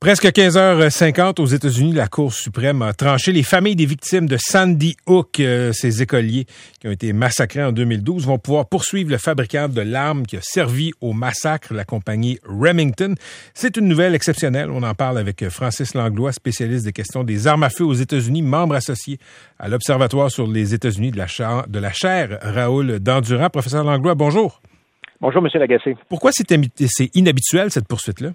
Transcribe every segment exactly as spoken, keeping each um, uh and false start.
Presque quinze heures cinquante aux États-Unis, la Cour suprême a tranché. Les familles des victimes de Sandy Hook, euh, ces écoliers qui ont été massacrés en deux mille douze, vont pouvoir poursuivre le fabricant de l'arme qui a servi au massacre, la compagnie Remington. C'est une nouvelle exceptionnelle. On en parle avec Francis Langlois, spécialiste des questions des armes à feu aux États-Unis, membre associé à l'Observatoire sur les États-Unis de la, cha- de la chaire Raoul Dandurand. Professeur Langlois, bonjour. Bonjour, M. Lagacé. Pourquoi c'est, c'est inhabituel, cette poursuite-là?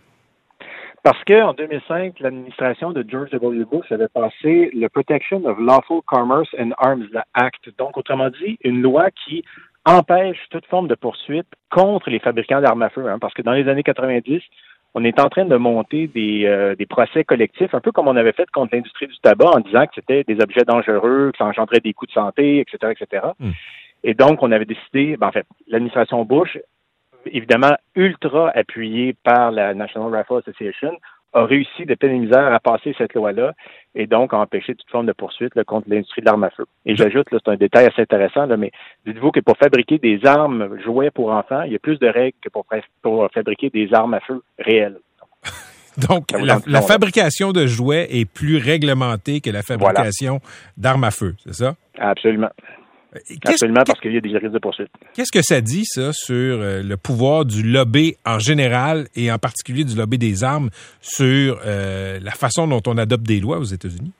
Parce qu'en deux mille cinq, l'administration de George W. Bush avait passé le Protection of Lawful Commerce and Arms Act. Donc, autrement dit, une loi qui empêche toute forme de poursuite contre les fabricants d'armes à feu. Hein, parce que dans les années quatre-vingt-dix, on est en train de monter des, euh, des procès collectifs, un peu comme on avait fait contre l'industrie du tabac en disant que c'était des objets dangereux, que ça engendrait des coûts de santé, et cetera, et cetera. Mm. Et donc, on avait décidé, ben, en fait, l'administration Bush, évidemment ultra appuyé par la National Rifle Association, a réussi de peine et misère à passer cette loi-là et donc à empêcher toute forme de poursuite là, contre l'industrie de l'arme à feu. Et j'ajoute, là, c'est un détail assez intéressant, là, mais dites-vous que pour fabriquer des armes jouets pour enfants, il y a plus de règles que pour, pour fabriquer des armes à feu réelles. Donc, la, la fabrication de jouets est plus réglementée que la fabrication voilà. d'armes à feu, c'est ça? Absolument. Qu'est-ce, Absolument, parce qu'il y a des risques de poursuite. Qu'est-ce que ça dit, ça, sur euh, le pouvoir du lobby en général et en particulier du lobby des armes sur euh, la façon dont on adopte des lois aux États-Unis?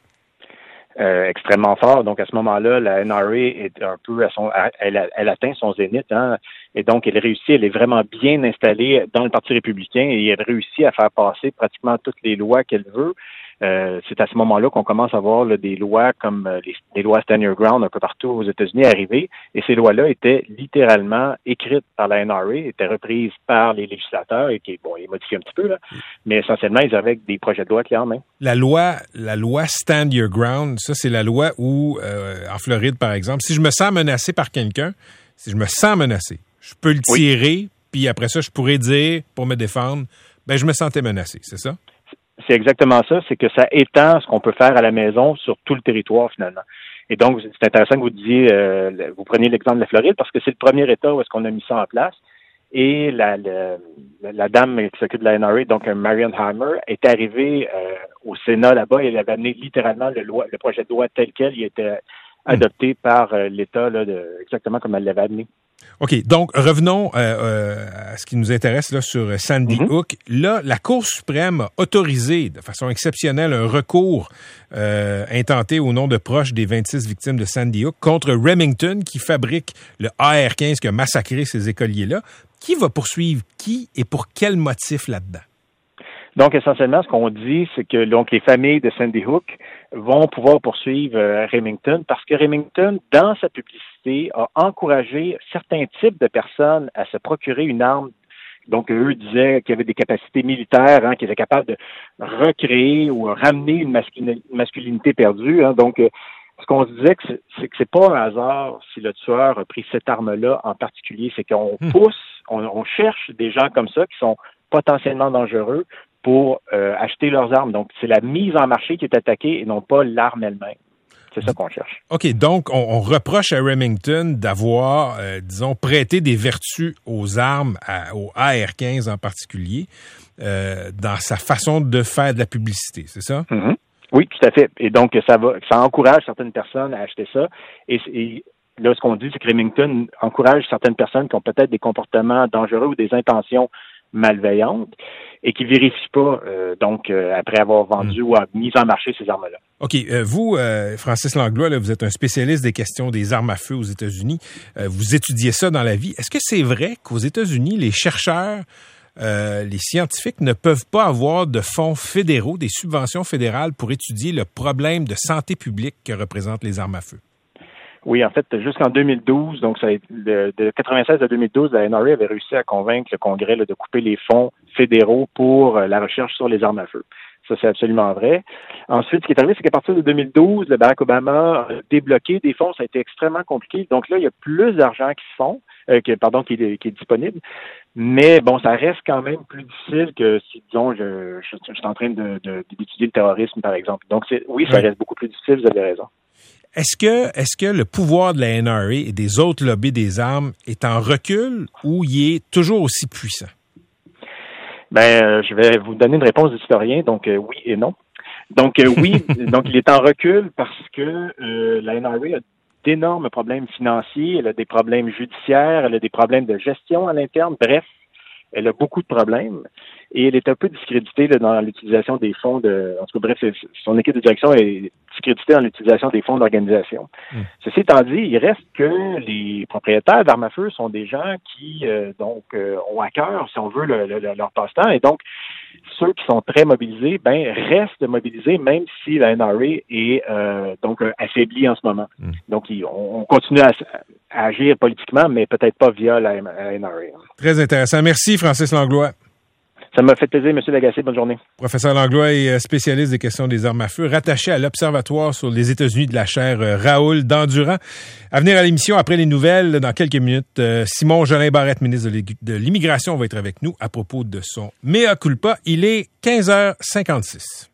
Euh, extrêmement fort. Donc, à ce moment-là, la N R A est un peu à son, elle, elle atteint son zénith, hein, et donc elle réussit, elle est vraiment bien installée dans le Parti républicain et elle réussit à faire passer pratiquement toutes les lois qu'elle veut. Euh, c'est à ce moment-là qu'on commence à voir là, des lois comme euh, les, les lois Stand Your Ground un peu partout aux États-Unis arriver. Et ces lois-là étaient littéralement écrites par la N R A, étaient reprises par les législateurs et qui, bon, ils modifient un petit peu, là, mais essentiellement, ils avaient des projets de loi clés en main. La loi, la loi Stand Your Ground, ça, c'est la loi où, euh, en Floride, par exemple, si je me sens menacé par quelqu'un, si je me sens menacé, je peux le tirer, oui. Puis après ça, je pourrais dire, pour me défendre, ben je me sentais menacé, c'est ça? C'est exactement ça, c'est que ça étend ce qu'on peut faire à la maison sur tout le territoire, finalement. Et donc, c'est intéressant que vous disiez, euh, vous preniez l'exemple de la Floride, parce que c'est le premier État où est-ce qu'on a mis ça en place. Et la, la, la dame qui s'occupe de la N R A, donc Marion Hammer, est arrivée euh, au Sénat là-bas et elle avait amené littéralement le, loi, le projet de loi tel quel. Il était adopté par euh, l'État là, de, exactement comme elle l'avait amené. OK. Donc, revenons euh, euh, à ce qui nous intéresse là, sur Sandy mm-hmm. Hook. Là, la Cour suprême a autorisé de façon exceptionnelle un recours euh, intenté au nom de proches des vingt-six victimes de Sandy Hook contre Remington qui fabrique le A R quinze qui a massacré ces écoliers-là. Qui va poursuivre qui et pour quel motif là-dedans? Donc, essentiellement, ce qu'on dit, c'est que donc les familles de Sandy Hook vont pouvoir poursuivre euh, Remington parce que Remington, dans sa publicité, a encouragé certains types de personnes à se procurer une arme. Donc, eux disaient qu'il y avait des capacités militaires, hein, qu'ils étaient capables de recréer ou ramener une, masculin- une masculinité perdue. Hein. Donc, euh, ce qu'on se disait, que c'est, c'est que c'est pas un hasard si le tueur a pris cette arme-là en particulier. C'est qu'on mmh. pousse, on, on cherche des gens comme ça qui sont potentiellement dangereux pour euh, acheter leurs armes. Donc, c'est la mise en marché qui est attaquée et non pas l'arme elle-même. C'est ça qu'on cherche. OK, donc on, on reproche à Remington d'avoir, euh, disons, prêté des vertus aux armes, à, au A R quinze en particulier, euh, dans sa façon de faire de la publicité, c'est ça? Mm-hmm. Oui, tout à fait. Et donc, ça va, ça encourage certaines personnes à acheter ça. Et, et là, ce qu'on dit, c'est que Remington encourage certaines personnes qui ont peut-être des comportements dangereux ou des intentions malveillantes et qui vérifient pas, euh, donc, euh, après avoir vendu mmh. ou mis en marché ces armes-là. OK. Euh, vous, euh, Francis Langlois, là, vous êtes un spécialiste des questions des armes à feu aux États-Unis. Euh, vous étudiez ça dans la vie. Est-ce que c'est vrai qu'aux États-Unis, les chercheurs, euh, les scientifiques ne peuvent pas avoir de fonds fédéraux, des subventions fédérales pour étudier le problème de santé publique que représentent les armes à feu? Oui, en fait, jusqu'en deux mille douze, donc ça a été de, de quatre-vingt-seize à deux mille douze, la N R A avait réussi à convaincre le Congrès là, de couper les fonds fédéraux pour euh, la recherche sur les armes à feu. Ça, c'est absolument vrai. Ensuite, ce qui est arrivé, c'est qu'à partir de deux mille douze, le Barack Obama a débloqué des fonds. Ça a été extrêmement compliqué. Donc là, il y a plus d'argent qui se font, euh, que, pardon, qui est, qui est disponible. Mais bon, ça reste quand même plus difficile que si, disons, je, je, je suis en train de, de, d'étudier le terrorisme, par exemple. Donc, c'est, oui, ça reste beaucoup plus difficile, vous avez raison. Est-ce que, est-ce que le pouvoir de la N R A et des autres lobbies des armes est en recul ou il est toujours aussi puissant? Ben, euh, je vais vous donner une réponse d'historien, donc euh, oui et non. Donc euh, oui, donc il est en recul parce que euh, la N R A a d'énormes problèmes financiers, elle a des problèmes judiciaires, elle a des problèmes de gestion à l'interne, bref, elle a beaucoup de problèmes et elle est un peu discréditée là, dans l'utilisation des fonds de... En tout cas, bref, son équipe de direction est discréditée dans l'utilisation des fonds d'organisation. Mmh. Ceci étant dit, il reste que les propriétaires d'armes à feu sont des gens qui, euh, donc, euh, ont à cœur, si on veut, le, le, leur passe-temps. Et donc, ceux qui sont très mobilisés, ben, restent mobilisés, même si la N R A est euh, donc affaiblie en ce moment. Mmh. Donc, il, on, on continue à, à agir politiquement, mais peut-être pas via la, la N R A. Très intéressant. Merci, Francis Langlois. Ça m'a fait plaisir, M. Lagacé. Bonne journée. Professeur Langlois est spécialiste des questions des armes à feu, rattaché à l'Observatoire sur les États-Unis de la chaire Raoul Dandurand. À venir à l'émission, après les nouvelles, dans quelques minutes, Simon Jolin Barrette, ministre de l'Immigration, va être avec nous à propos de son mea culpa. Il est quinze heures cinquante-six.